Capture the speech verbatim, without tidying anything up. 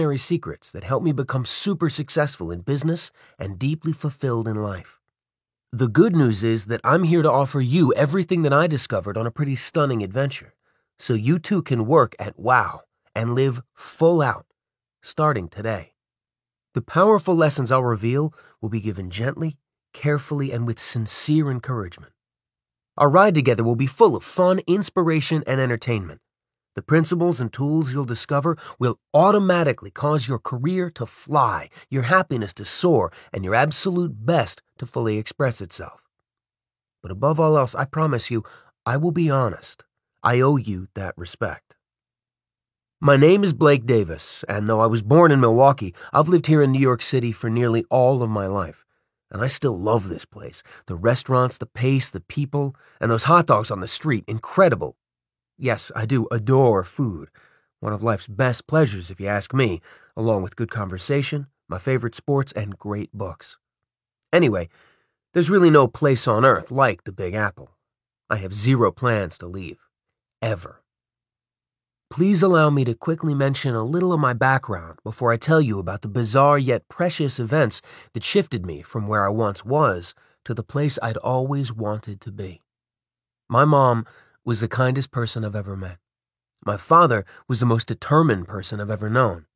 secrets that helped me become super successful in business and deeply fulfilled in life. The good news is that I'm here to offer you everything that I discovered on a pretty stunning adventure, so you too can work at wow and live full out, starting today. The powerful lessons I'll reveal will be given gently, carefully, and with sincere encouragement. Our ride together will be full of fun, inspiration, and entertainment. The principles and tools you'll discover will automatically cause your career to fly, your happiness to soar, and your absolute best to fully express itself. But above all else, I promise you, I will be honest. I owe you that respect. My name is Blake Davis, and though I was born in Milwaukee, I've lived here in New York City for nearly all of my life. And I still love this place. The restaurants, the pace, the people, and those hot dogs on the street, incredible. Yes, I do adore food. One of life's best pleasures, if you ask me, along with good conversation, my favorite sports, and great books. Anyway, there's really no place on earth like the Big Apple. I have zero plans to leave. Ever. Please allow me to quickly mention a little of my background before I tell you about the bizarre yet precious events that shifted me from where I once was to the place I'd always wanted to be. My mom was the kindest person I've ever met. My father was the most determined person I've ever known.